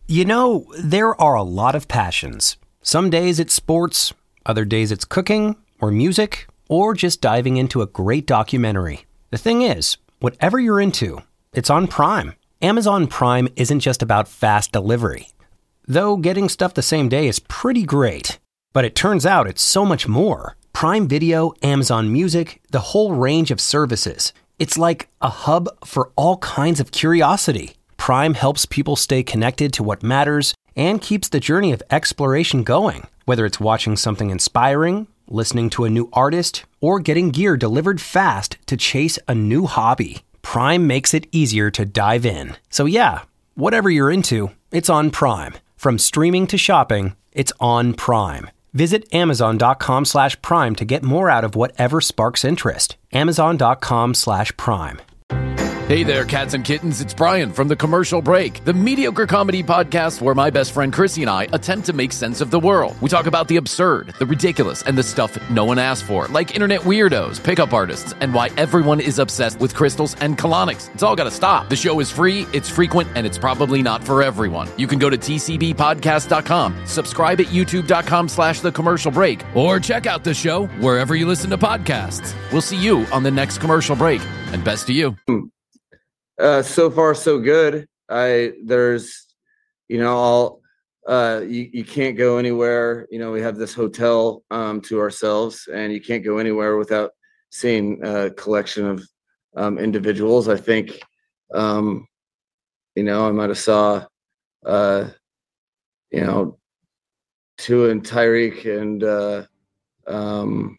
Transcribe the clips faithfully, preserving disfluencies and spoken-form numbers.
You know, there are a lot of passions. Some days it's sports, other days it's cooking or music, or just diving into a great documentary. The thing is, whatever you're into, it's on Prime. Amazon Prime isn't just about fast delivery. Though getting stuff the same day is pretty great. But it turns out it's so much more. Prime Video, Amazon Music, the whole range of services. It's like a hub for all kinds of curiosity. Prime helps people stay connected to what matters and keeps the journey of exploration going. Whether it's watching something inspiring, listening to a new artist, or getting gear delivered fast to chase a new hobby, Prime makes it easier to dive in. So yeah, whatever you're into, it's on Prime. From streaming to shopping, it's on Prime. Visit amazon.com slash prime to get more out of whatever sparks interest. Amazon.com slash prime. Hey there, cats and kittens. It's Brian from The Commercial Break, the mediocre comedy podcast where my best friend Chrissy and I attempt to make sense of the world. We talk about the absurd, the ridiculous, and the stuff no one asked for, like internet weirdos, pickup artists, and why everyone is obsessed with crystals and colonics. It's all got to stop. The show is free, it's frequent, and it's probably not for everyone. You can go to t c b podcast dot com, subscribe at youtube.com slash The Commercial Break, or check out the show wherever you listen to podcasts. We'll see you on the next Commercial Break, and best to you. Uh, so far, so good. I there's, you know, all uh, you you can't go anywhere. You know, we have this hotel um, to ourselves, and you can't go anywhere without seeing a collection of um, individuals. I think, um, you know, I might have saw, uh, you know, Tua and Tyreek and uh, um,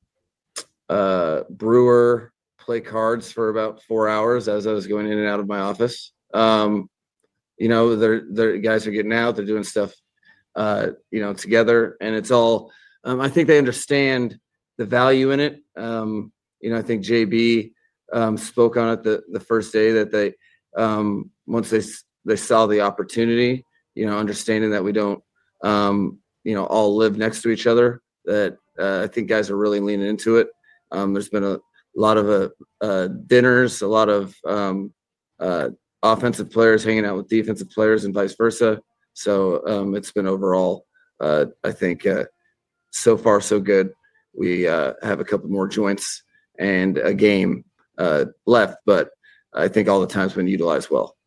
uh, Brewer play cards for about four hours as I was going in and out of my office. Um, you know, they're, they're guys are getting out, they're doing stuff, uh, you know, together, and it's all, um, I think they understand the value in it. Um, you know, I think J B um, spoke on it the, the first day that they, um, once they, they saw the opportunity, you know, understanding that we don't, um, you know, all live next to each other, that uh, I think guys are really leaning into it. Um, there's been a, A lot of uh, uh, dinners, a lot of um, uh, offensive players hanging out with defensive players and vice versa. So um, it's been overall, uh, I think, uh, so far so good. We uh, have a couple more joints and a game uh, left, but I think all the time's been utilized well.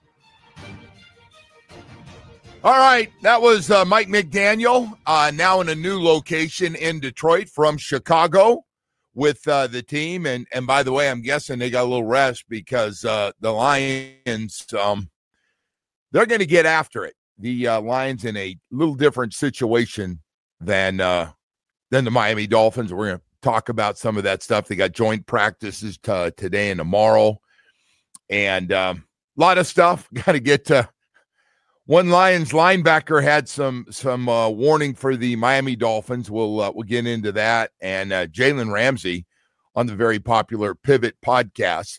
All right, that was uh, Mike McDaniel, uh, now in a new location in Detroit from Chicago with uh, the team. And and by the way, I'm guessing they got a little rest because uh, the Lions, um, they're going to get after it. The uh, Lions in a little different situation than uh, than the Miami Dolphins. We're going to talk about some of that stuff. They got joint practices t- today and tomorrow. And um, a lot of stuff. Got to get to one Lions linebacker had some some uh, warning for the Miami Dolphins. We'll uh, we'll get into that. And uh, Jalen Ramsey on the very popular Pivot podcast,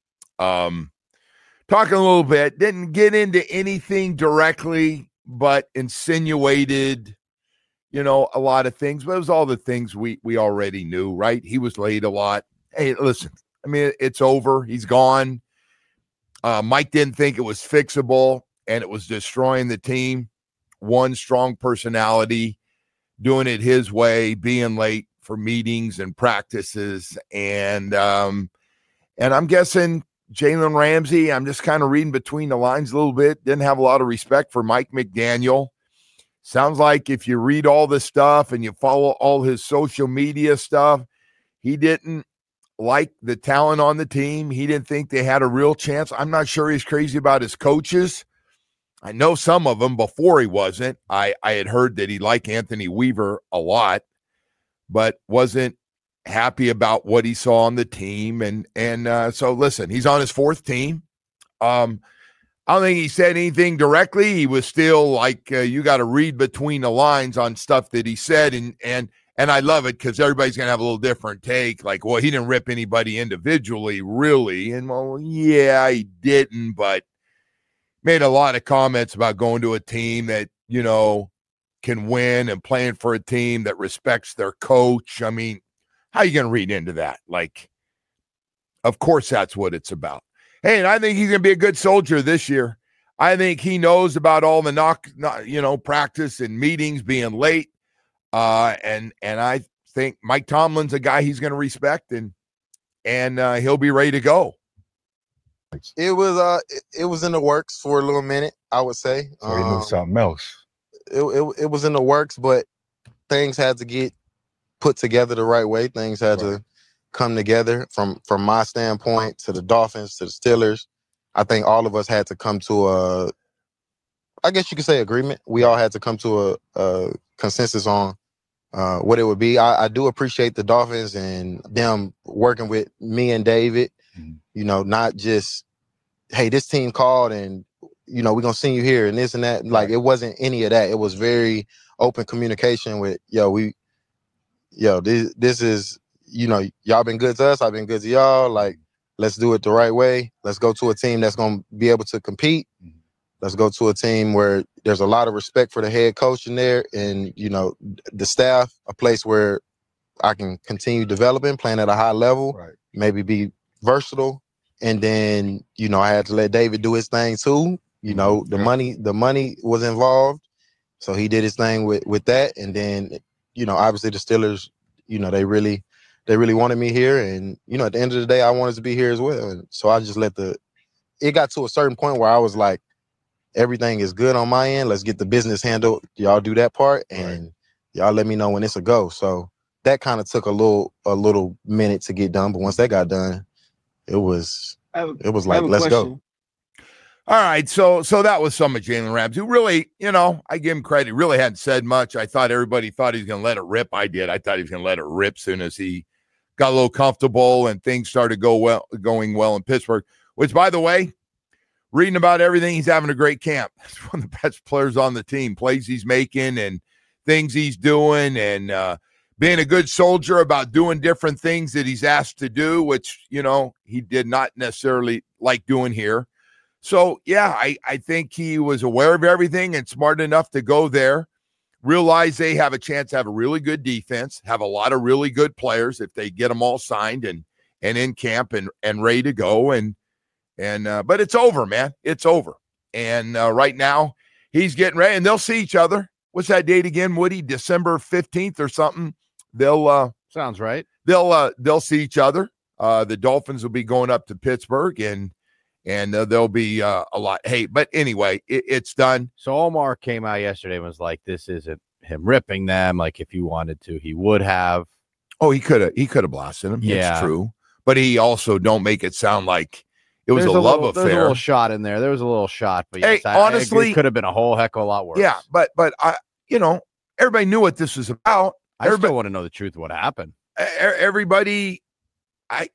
um, talking a little bit. Didn't get into anything directly, but insinuated, you know, a lot of things. But it was all the things we we already knew, right? He was late a lot. Hey, listen, I mean, it's over. He's gone. Uh, Mike didn't think it was fixable, and it was destroying the team. One strong personality, doing it his way, being late for meetings and practices. And um, and I'm guessing Jalen Ramsey, I'm just kind of reading between the lines a little bit, didn't have a lot of respect for Mike McDaniel. Sounds like if you read all this stuff and you follow all his social media stuff, he didn't like the talent on the team. He didn't think they had a real chance. I'm not sure he's crazy about his coaches. I know some of them before he wasn't. I, I had heard that he liked Anthony Weaver a lot, but wasn't happy about what he saw on the team. And and uh, so, listen, he's on his fourth team. Um, I don't think he said anything directly. He was still like, uh, you got to read between the lines on stuff that he said. And and and I love it because everybody's going to have a little different take. Like, well, he didn't rip anybody individually, really. And, well, yeah, he didn't, but made a lot of comments about going to a team that, you know, can win and playing for a team that respects their coach. I mean, how are you going to read into that? Like, of course, that's what it's about. Hey, and I think he's going to be a good soldier this year. I think he knows about all the knock, you know, practice and meetings being late. Uh, and and I think Mike Tomlin's a guy he's going to respect, and and uh, he'll be ready to go. It was uh, it, it was in the works for a little minute, I would say. So he knew um, something else. It, it it was in the works, but things had to get put together the right way. Things had right. to come together from from my standpoint to the Dolphins to the Steelers. I think all of us had to come to a, I guess you could say, agreement. We all had to come to a, a consensus on uh, what it would be. I, I do appreciate the Dolphins and them working with me and David. Mm-hmm. You know, not just, hey, this team called and, you know, we're going to send you here and this and that. Like, it wasn't any of that. It was very open communication with, yo, we, yo, this, this is, you know, y'all been good to us. I've been good to y'all. Like, let's do it the right way. Let's go to a team that's going to be able to compete. Mm-hmm. Let's go to a team where there's a lot of respect for the head coach in there and, you know, the staff, a place where I can continue developing, playing at a high level, right. maybe be versatile. And then, you know, I had to let David do his thing too. You know, the money, the money was involved. So he did his thing with, with that. And then, you know, obviously the Steelers, you know, they really, they really wanted me here. And, you know, at the end of the day, I wanted to be here as well. And so I just let the, it got to a certain point where I was like, everything is good on my end. Let's get the business handled. Y'all do that part. And right. y'all let me know when it's a go. So that kind of took a little, a little minute to get done. But once that got done, it was, a, it was like, let's question. go. All right, so so that was some of Jalen Ramsey, who really, you know, I give him credit. He really hadn't said much. I thought everybody thought he was going to let it rip. I did. I thought he was going to let it rip soon as he got a little comfortable and things started go well, going well in Pittsburgh, which, by the way, reading about everything, he's having a great camp. He's one of the best players on the team, plays he's making and things he's doing and uh, being a good soldier about doing different things that he's asked to do, which, you know, he did not necessarily like doing here. So, yeah, I, I think he was aware of everything and smart enough to go there, realize they have a chance to have a really good defense, have a lot of really good players if they get them all signed and and in camp and, and ready to go. And, and uh, but it's over, man. It's over. And uh, right now he's getting ready, and they'll see each other. What's that date again, Woody? December fifteenth or something. They'll uh, – Sounds right. They'll uh, they'll see each other. Uh, the Dolphins will be going up to Pittsburgh, and – And uh, there'll be uh, a lot. Hey, but anyway, it, it's done. So Omar came out yesterday and was like, this isn't him ripping them. Like, if he wanted to, he would have. Oh, he could have. He could have blasted him. Yeah. It's true. But he also don't make it sound like it was there's a, a love little, affair. There's a little shot in there. There was a little shot. But yes, hey, I, honestly, I it could have been a whole heck of a lot worse. Yeah, but, but I, you know, everybody knew what this was about. I everybody, still want to know the truth of what happened. Everybody, I,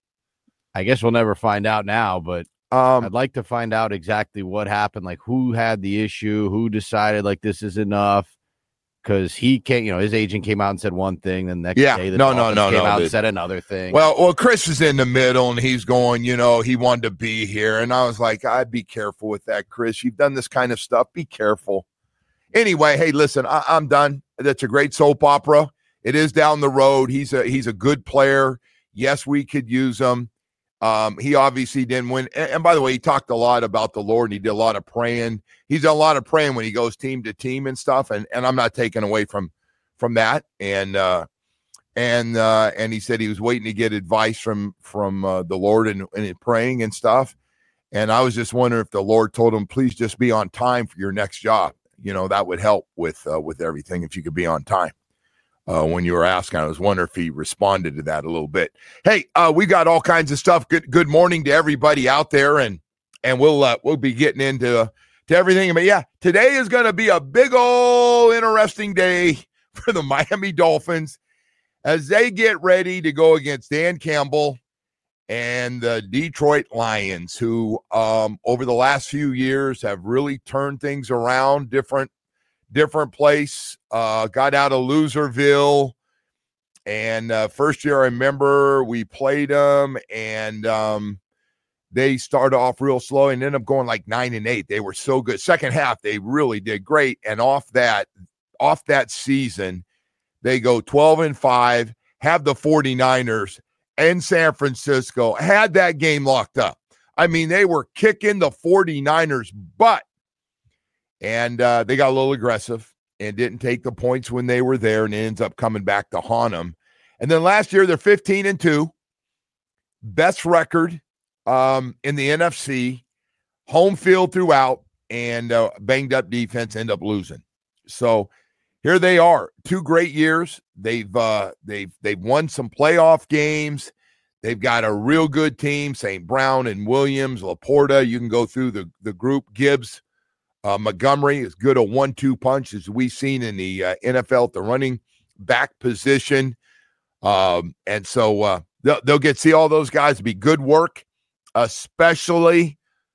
I guess we'll never find out now, but. Um, I'd like to find out exactly what happened, like who had the issue, who decided like this is enough, because he can't, you know, his agent came out and said one thing, then the next yeah, day the no, no, no, came no, out the, and said another thing. Well, well, Chris is in the middle, and he's going, you know, he wanted to be here, and I was like, I'd be careful with that, Chris. You've done this kind of stuff. Be careful. Anyway, hey, listen, I, I'm done. That's a great soap opera. It is down the road. He's a he's a good player. Yes, we could use him. Um, he obviously didn't win. And, and by the way, he talked a lot about the Lord, and he did a lot of praying. He's done a lot of praying when he goes team to team and stuff. And, and I'm not taking away from, from that. And, uh, and, uh, and he said he was waiting to get advice from, from, uh, the Lord and, and praying and stuff. And I was just wondering if the Lord told him, please just be on time for your next job. You know, that would help with, uh, with everything if you could be on time. Uh, when you were asking, I was wondering if he responded to that a little bit. Hey, uh, we got all kinds of stuff. Good, good morning to everybody out there, and and we'll uh, we'll be getting into uh, to everything. But yeah, today is going to be a big old interesting day for the Miami Dolphins as they get ready to go against Dan Campbell and the Detroit Lions, who um, over the last few years have really turned things around. Different. Different place, uh, got out of Loserville, and uh, first year I remember we played them, and um, they started off real slow and ended up going like nine and eight. They were so good. Second half, they really did great, and off that, off that season, they go twelve and five, have the 49ers and San Francisco, had that game locked up. I mean, they were kicking the 49ers' butt. And uh, they got a little aggressive and didn't take the points when they were there, and it ends up coming back to haunt them. And then last year, they're fifteen and two. Best record um, in the N F C. Home field throughout, and uh, banged up defense end up losing. So here they are, two great years. They've uh, they've they've won some playoff games. They've got a real good team, Saint Brown and Williams, Laporta. You can go through the, the group. Gibbs, uh, Montgomery is good a one two punch, as we've seen in the uh, N F L at the running back position. Um, and so uh, they'll, they'll get to see all those guys. It'll be good work, especially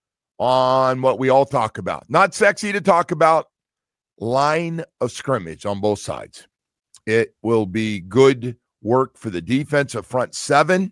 on what we all talk about. Not sexy to talk about, line of scrimmage on both sides. It will be good work for the defensive front seven,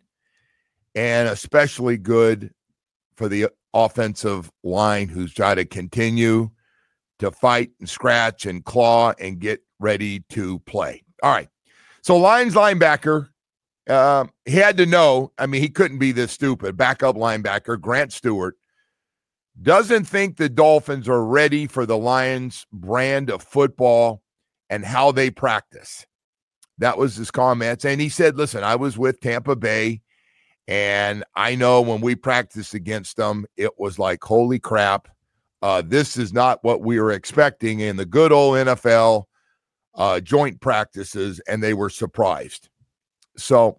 and especially good for the offensive line, who's trying to continue to fight and scratch and claw and get ready to play. All right. So Lions linebacker, uh, he had to know, I mean, he couldn't be this stupid. Backup linebacker, Grant Stewart, doesn't think the Dolphins are ready for the Lions brand of football and how they practice. That was his comments. And he said, listen, I was with Tampa Bay, and I know when we practiced against them, it was like, holy crap, uh, this is not what we were expecting in the good old N F L uh, joint practices, and they were surprised. So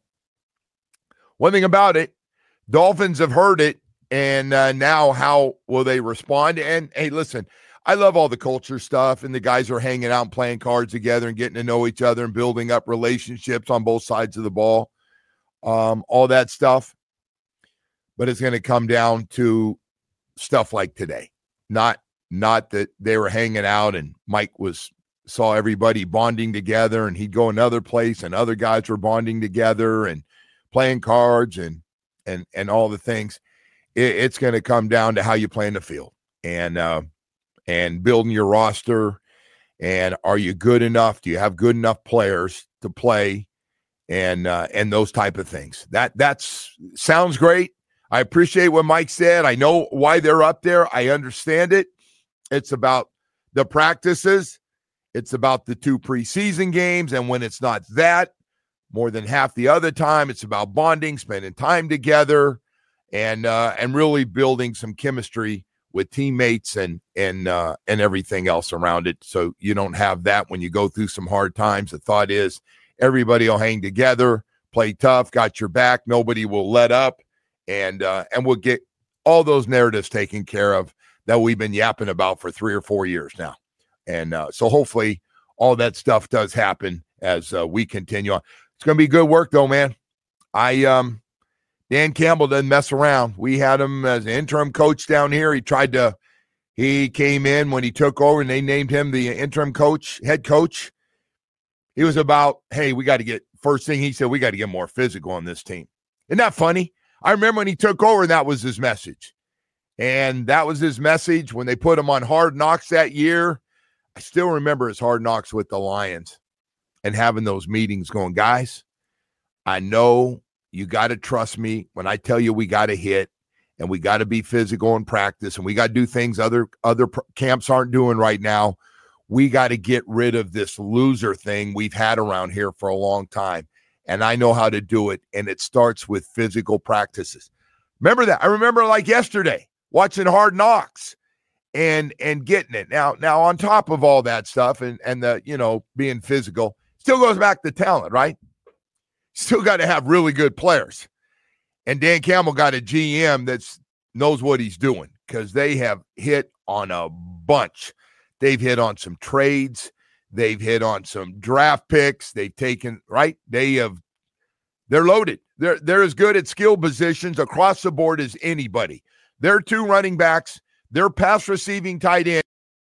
one thing about it, Dolphins have heard it, and uh, now how will they respond? And, hey, listen, I love all the culture stuff, and the guys are hanging out and playing cards together and getting to know each other and building up relationships on both sides of the ball, um, all that stuff. But it's going to come down to stuff like today. Not not that they were hanging out and Mike was saw everybody bonding together and he'd go another place and other guys were bonding together and playing cards and and and all the things. It, it's going to come down to how you play in the field and uh, and building your roster. And are you good enough? Do you have good enough players to play? And uh, and those type of things. That that's sounds great. I appreciate what Mike said. I know why they're up there. I understand it. It's about the practices. It's about the two preseason games. And when it's not that, more than half the other time, it's about bonding, spending time together, and uh, and really building some chemistry with teammates and and uh, and everything else around it. So you don't have that when you go through some hard times. The thought is everybody will hang together, play tough, got your back. Nobody will let up. And uh, and we'll get all those narratives taken care of that we've been yapping about for three or four years now. And uh, so hopefully all that stuff does happen as uh, we continue on. It's going to be good work, though, man. I um, Dan Campbell doesn't mess around. We had him as an interim coach down here. He tried to – he came in when he took over, and they named him the interim coach, head coach. He was about, hey, we got to get – first thing he said, we got to get more physical on this team. Isn't that funny? I remember when he took over, and that was his message. And that was his message when they put him on Hard Knocks that year. I still remember his Hard Knocks with the Lions and having those meetings going, guys, I know you got to trust me when I tell you we got to hit and we got to be physical in practice and we got to do things other, other pr- camps aren't doing right now. We got to get rid of this loser thing we've had around here for a long time. And I know how to do it, and it starts with physical practices. Remember that? I remember like yesterday watching Hard Knocks and and getting it. Now, now on top of all that stuff and, and the, you know, being physical, still goes back to talent, right? Still got to have really good players. And Dan Campbell got a G M that knows what he's doing because they have hit on a bunch. They've hit on some trades. They've hit on some draft picks. They've taken, right? They have, they're loaded. They're, they're as good at skill positions across the board as anybody. Their two running backs, their pass receiving tight end.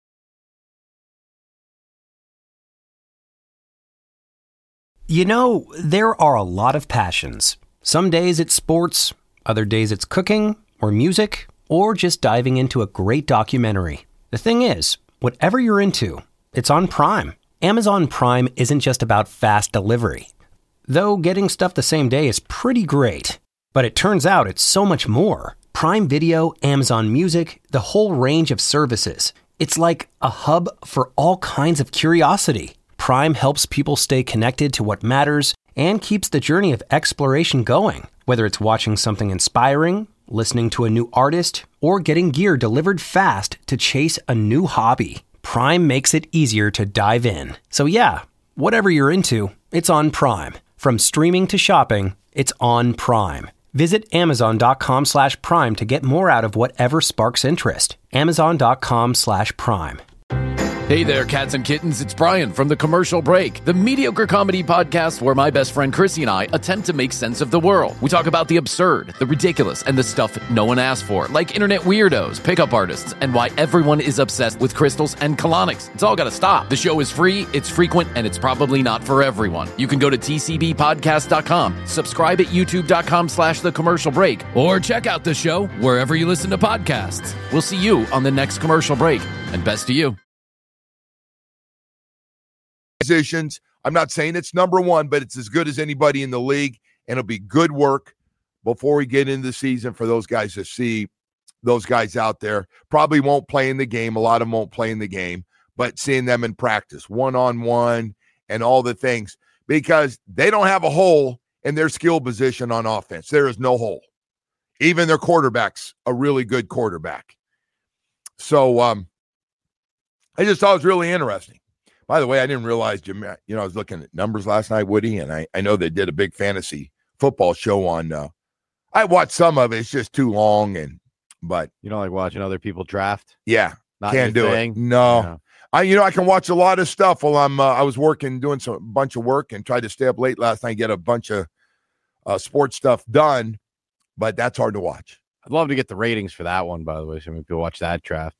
You know, there are a lot of passions. Some days it's sports, other days it's cooking or music, or just diving into a great documentary. The thing is, whatever you're into, it's on Prime. Amazon Prime isn't just about fast delivery. Though getting stuff the same day is pretty great. But it turns out it's so much more. Prime Video, Amazon Music, the whole range of services. It's like a hub for all kinds of curiosity. Prime helps people stay connected to what matters and keeps the journey of exploration going. Whether it's watching something inspiring, listening to a new artist, or getting gear delivered fast to chase a new hobby, Prime makes it easier to dive in. So yeah, whatever you're into, it's on Prime. From streaming to shopping, it's on Prime. Visit amazon.com slash prime to get more out of whatever sparks interest. Amazon.com slash prime. Hey there, cats and kittens. It's Brian from The Commercial Break, the mediocre comedy podcast where my best friend Chrissy and I attempt to make sense of the world. We talk about the absurd, the ridiculous, and the stuff no one asked for, like internet weirdos, pickup artists, and why everyone is obsessed with crystals and colonics. It's all got to stop. The show is free, it's frequent, and it's probably not for everyone. You can go to t c b podcast dot com, subscribe at youtube.com slash The Commercial Break, or check out the show wherever you listen to podcasts. We'll see you on the next Commercial Break, and best to you. Positions. I'm not saying it's number one, but it's as good as anybody in the league, and it'll be good work before we get into the season for those guys to see those guys out there. Probably won't play in the game. A lot of them won't play in the game, but seeing them in practice, one-on-one and all the things, because they don't have a hole in their skill position on offense. There is no hole. Even their quarterback's a really good quarterback. So um, I just thought it was really interesting. By the way, I didn't realize, you know, I was looking at numbers last night, Woody, and I, I know they did a big fantasy football show on, uh, I watched some of it. It's just too long, and, but. You don't like watching other people draft? Yeah. Not can't do thing? it. No. Yeah. I, you know, I can watch a lot of stuff while I'm, uh, I was working, doing some bunch of work and tried to stay up late last night, get a bunch of uh, sports stuff done, but that's hard to watch. I'd love to get the ratings for that one, by the way, so many people watch that draft.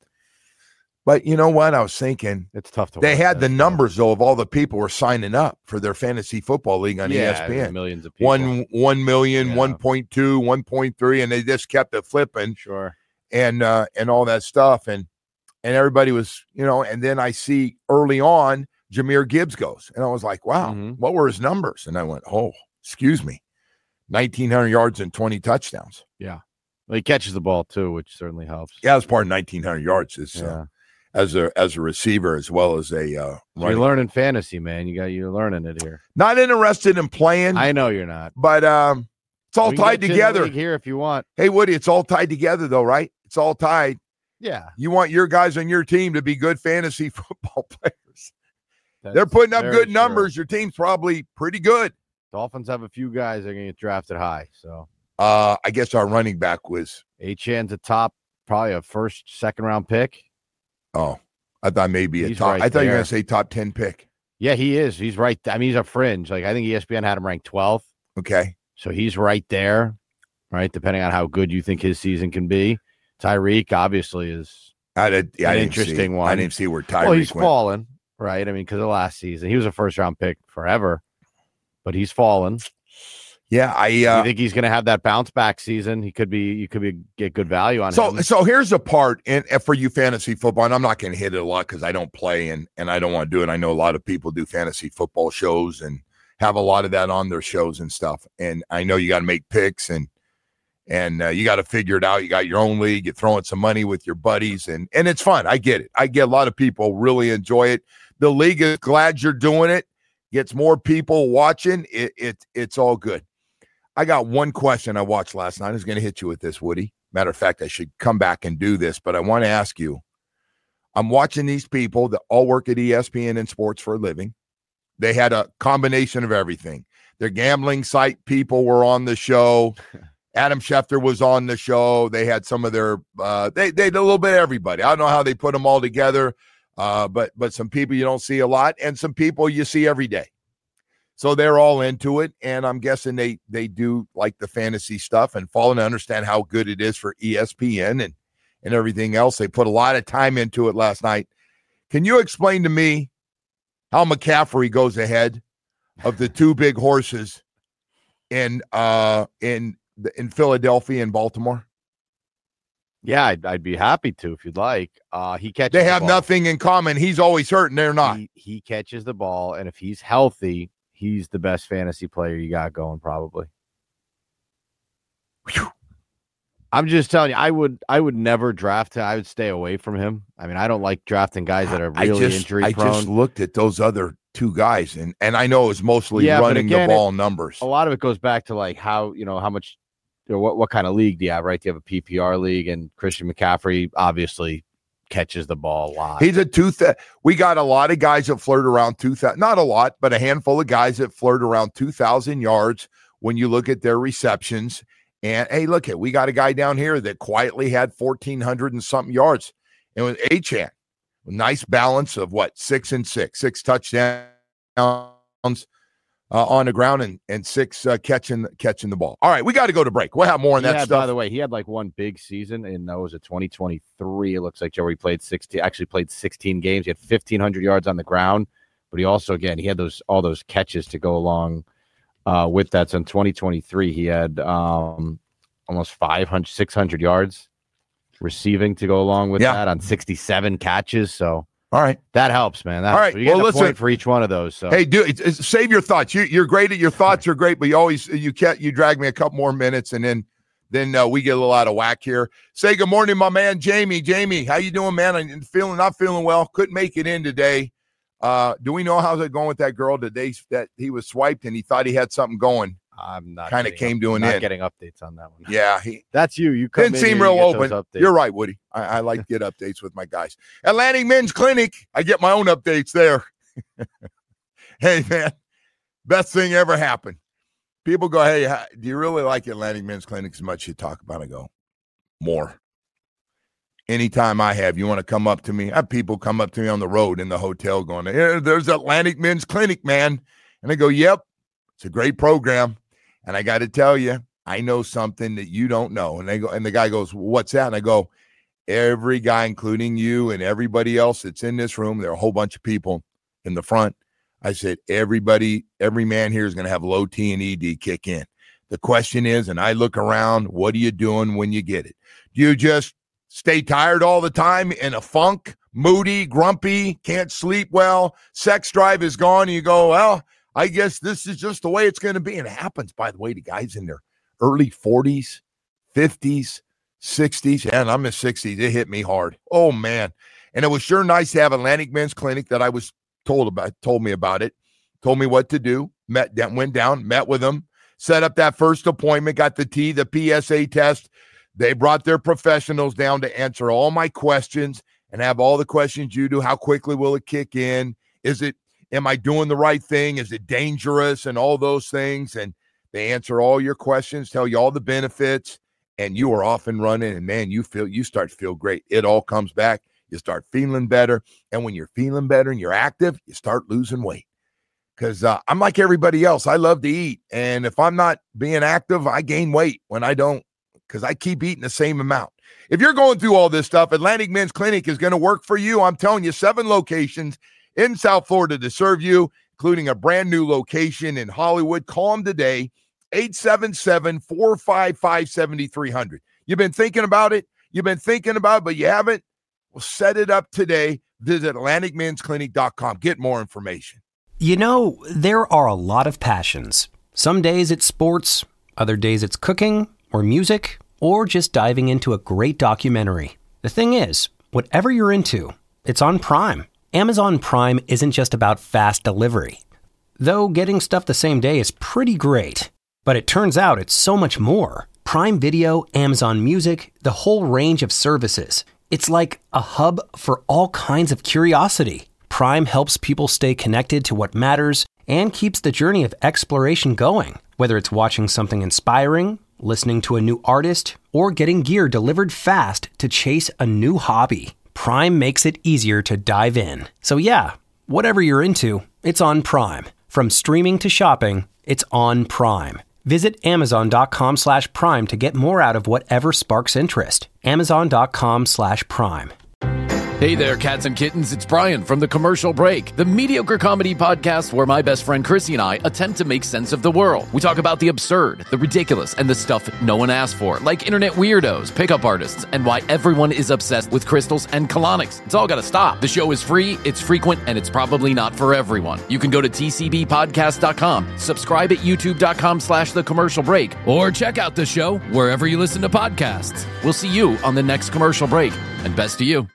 But you know what? I was thinking it's tough to. They had the stuff. numbers though of all the people who were signing up for their fantasy football league on yeah, E S P N. Millions of people. One one million, yeah. one point two, one point three, and they just kept it flipping. Sure. And uh, and all that stuff, and and everybody was, you know. And then I see early on Jahmyr Gibbs goes, and I was like, wow, mm-hmm. what were his numbers? And I went, oh, excuse me, nineteen hundred yards and twenty touchdowns. Yeah, well, he catches the ball too, which certainly helps. Yeah, it's part of nineteen hundred yards. Is yeah. Uh, as a as a receiver as well as a uh so you're learning fantasy, man. You got you're learning it here. Not interested in playing. I know you're not. But um it's all tied together. Here if you want. Hey Woody, it's all tied together though, right? It's all tied. Yeah. You want your guys on your team to be good fantasy football players. That's They're putting up good true. numbers. Your team's probably pretty good. Dolphins have a few guys that are gonna get drafted high. So uh I guess our running back was Achan's a top, probably a first, second round pick. Oh, I thought maybe a he's top. Right I thought there. you were going to say top ten pick. Yeah, he is. He's right. I mean, he's a fringe. Like, I think E S P N had him ranked twelfth. Okay. So he's right there, right? Depending on how good you think his season can be. Tyreek, obviously, is I did, yeah, an I interesting see, one. I didn't see where Tyreek Well, he's went. fallen, right? I mean, because of last season. He was a first-round pick forever, but he's fallen. Yeah, I uh, you think he's going to have that bounce back season? He could be. You could be get good value on so, him. So here's the part, and, and for you fantasy football, and I'm not going to hit it a lot because I don't play and and I don't want to do it. I know a lot of people do fantasy football shows and have a lot of that on their shows and stuff. And I know you got to make picks and and uh, you got to figure it out. You got your own league. You're throwing some money with your buddies, and and it's fun. I get it. I get a lot of people really enjoy it. The league is glad you're doing it. Gets more people watching. It it it's all good. I got one question I watched last night. I was going to hit you with this, Woody. Matter of fact, I should come back and do this, but I want to ask you. I'm watching these people that all work at E S P N and sports for a living. They had a combination of everything. Their gambling site people were on the show. Adam Schefter was on the show. They had some of their, uh, they, they did a little bit of everybody. I don't know how they put them all together, uh, but but some people you don't see a lot and some people you see every day. So they're all into it, and I'm guessing they they do like the fantasy stuff and follow and understand how good it is for E S P N and, and everything else. They put a lot of time into it last night. Can you explain to me how McCaffrey goes ahead of the two big horses in uh in in Philadelphia and Baltimore? Yeah, I'd, I'd be happy to if you'd like. Uh, he catches. They have the ball. nothing in common. He's always hurt, and they're not. He, he catches the ball, and if he's healthy, he's the best fantasy player you got going, probably. Whew. I'm just telling you, I would I would never draft him. I would stay away from him. I mean, I don't like drafting guys that are really I just, injury I prone. I just looked at those other two guys, and, and I know it was mostly yeah, running again, the ball it, numbers. A lot of it goes back to like how, you know, how much or what, what kind of league do you have, right? Do you have a P P R league? And Christian McCaffrey obviously catches the ball a lot. He's a two. Th- we got a lot of guys that flirt around two thousand. Not a lot, but a handful of guys that flirt around two thousand yards when you look at their receptions. And hey, look at we got a guy down here that quietly had fourteen hundred and something yards, and with Achane, nice balance of what six and six, six touchdowns uh, on the ground, and and six uh, catching catching the ball. All right, we got to go to break. We'll have more on he that had, stuff. By the way, he had like one big season, and that was a twenty twenty-three. It looks like Joey played sixteen. Actually, played sixteen games. He had fifteen hundred yards on the ground, but he also again he had those all those catches to go along. Uh, with that, so in twenty twenty-three, he had um, almost five hundred, six hundred yards receiving to go along with yeah. that on sixty-seven catches. So, all right, that helps, man. That all right, helps. You get well, a listen, point for each one of those. So, hey, do save your thoughts. You, you're great at your thoughts. You're great, but you always you can't you drag me a couple more minutes, and then then uh, we get a little out of whack here. Say good morning, my man Jamie. Jamie, how you doing, man? I'm feeling not feeling well. Couldn't make it in today. Uh, do we know how's it going with that girl today that he was swiped and he thought he had something going? I'm not kind of came up, to an not end. Getting updates on that one. Yeah, he that's you. You come didn't in seem here, real you open. You're right, Woody. I, I like to get updates with my guys. Atlantic Men's Clinic. I get my own updates there. Hey, man, best thing ever happened. People go, hey, how, do you really like Atlantic Men's Clinic as much as you talk about it? I go, more. Anytime I have, you want to come up to me? I have people come up to me on the road in the hotel going, hey, there's Atlantic Men's Clinic, man. And I go, yep, it's a great program. And I got to tell you, I know something that you don't know. And they go, and the guy goes, what's that? And I go, every guy, including you and everybody else that's in this room, there are a whole bunch of people in the front. I said, everybody, every man here is going to have low T and E D kick in. The question is, and I look around, what are you doing when you get it? Do you just stay tired all the time, in a funk, moody, grumpy, can't sleep well, sex drive is gone, and you go, well, I guess this is just the way it's going to be. And it happens, by the way, to guys in their early forties, fifties, sixties, and I'm in sixties. It hit me hard. Oh, man. And it was sure nice to have Atlantic Men's Clinic that I was told about, told me about it, told me what to do, met, went down, met with them, set up that first appointment, got the T, the P S A test. They brought their professionals down to answer all my questions and have all the questions you do. How quickly will it kick in? Is it, am I doing the right thing? Is it dangerous? And all those things. And they answer all your questions, tell you all the benefits, and you are off and running. And man, you feel, you start to feel great. It all comes back. You start feeling better. And when you're feeling better and you're active, you start losing weight. Because uh, I'm like everybody else. I love to eat. And if I'm not being active, I gain weight when I don't. Because I keep eating the same amount. If you're going through all this stuff, Atlantic Men's Clinic is going to work for you. I'm telling you, seven locations in South Florida to serve you, including a brand new location in Hollywood. Call them today, eight seven seven, four five five, seven three zero zero. You've been thinking about it. You've been thinking about it, but you haven't. Well, set it up today. Visit atlantic men's clinic dot com. Get more information. You know, there are a lot of passions. Some days it's sports, other days it's cooking or music, or just diving into a great documentary. The thing is, whatever you're into, it's on Prime. Amazon Prime isn't just about fast delivery. Though getting stuff the same day is pretty great. But it turns out it's so much more. Prime Video, Amazon Music, the whole range of services. It's like a hub for all kinds of curiosity. Prime helps people stay connected to what matters and keeps the journey of exploration going. Whether it's watching something inspiring, listening to a new artist, or getting gear delivered fast to chase a new hobby, Prime makes it easier to dive in. So yeah, whatever you're into, it's on Prime. From streaming to shopping, it's on Prime. Visit amazon.com slash prime to get more out of whatever sparks interest. Amazon.com slash prime. Hey there, cats and kittens. It's Brian from The Commercial Break, the mediocre comedy podcast where my best friend Chrissy and I attempt to make sense of the world. We talk about the absurd, the ridiculous, and the stuff no one asked for, like internet weirdos, pickup artists, and why everyone is obsessed with crystals and colonics. It's all got to stop. The show is free, it's frequent, and it's probably not for everyone. You can go to t c b podcast dot com, subscribe at youtube dot com slash The Commercial Break, or check out the show wherever you listen to podcasts. We'll see you on the next Commercial Break, and best to you.